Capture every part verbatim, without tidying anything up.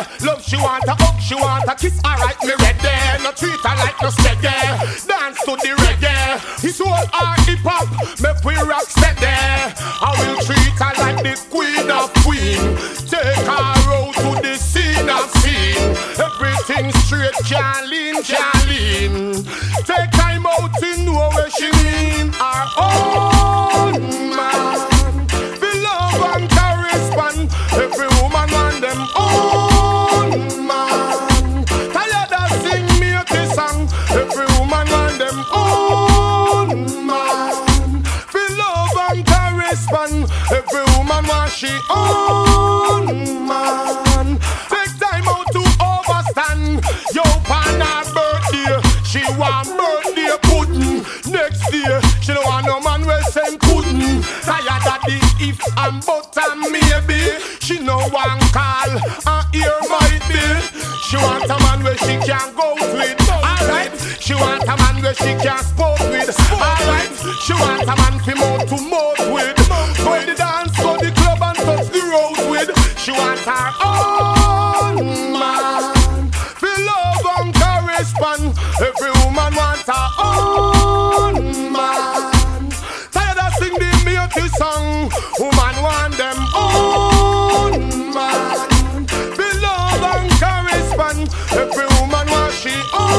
Love she want a hug, she want a kiss. Alright, me ready. No treat her like no steady. Dance to the reggae. It's all our hip hop. Make we rock steady. I will treat her like the queen of queen. Take her out to the scene of scene. Everything straight, can't lean, can't lean. Take time out to know where she mean. Our own man. The love and correspond. Every woman want them own man. Tired of sing me a kiss song. Every woman want them own man. The love and correspond. Every woman want she own man. Take time out to overstand. Yo, pan her birthday, she want birthday pudding. Next day, she don't want no man where send pudding. Tired of the if and but and maybe. She no one call and ear might be. She want a man where she can go with. Alright, she want a man where she can sport with. Alright, she want a man fi mouth to mouth with. Go the dance, go the club and touch the road with. She want her own man. Fi love and correspond. Every woman want her own man. Tired of sing the milky song. Woman want them own man. Fi love and correspond. Every woman want she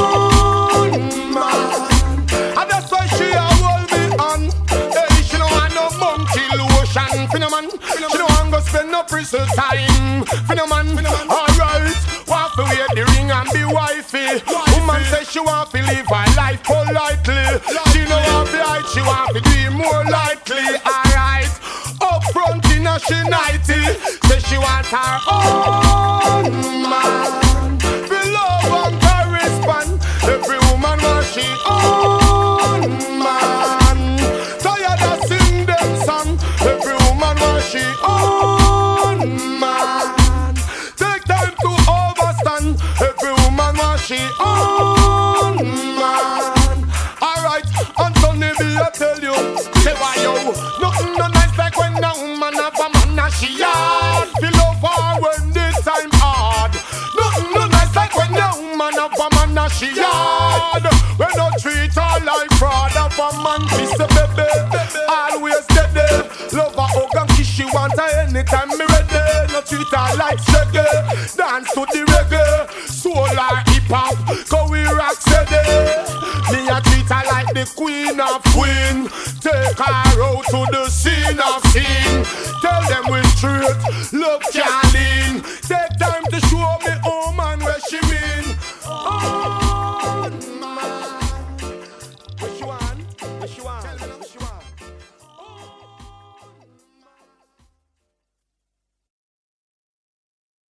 own man. And that's why she a hold me on. Hey, she don't want no monkey lotion. Finna man, she don't want go spend no prison time. Finna man, alright. Want to wear the ring and be wifey. Woman says she want to live her life politely. She know how blind, she want to be more likely. Alright, up front in a she ninety. Say she want her own man. The love and correspond. Every woman want she own man. Tired of sing them song. Every woman want she own man. Take time to overstand. Every woman want she own man. Alright, Anthony B, I tell you, say why yo, nothing no nice like when a woman have a man and she hard. Feel love her when the time hard. Nothing no nice like when a woman have a man and she hard. When no treat her like fraud, have a man kiss the baby, always steady. Love her hug and kiss, she want her anytime me ready. No treat her like reggae, dance to the reggae. Soul her hip hop, go we rock steady. Me a treat her like the queen of queen. Take her out to the scene of scene. Tell them we straight, love can't